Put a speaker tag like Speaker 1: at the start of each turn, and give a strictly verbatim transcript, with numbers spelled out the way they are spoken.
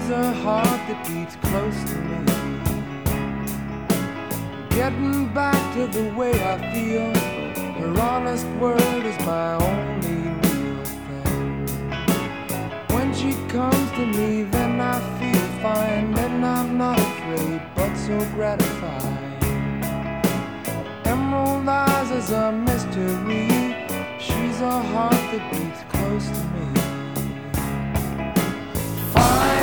Speaker 1: She's a heart that beats close to me. Getting back to the way I feel, her honest word is my only real friend. When she comes to me, then I feel fine. Then I'm not afraid, but so gratified. Emerald eyes is a mystery. She's a heart that beats close to me.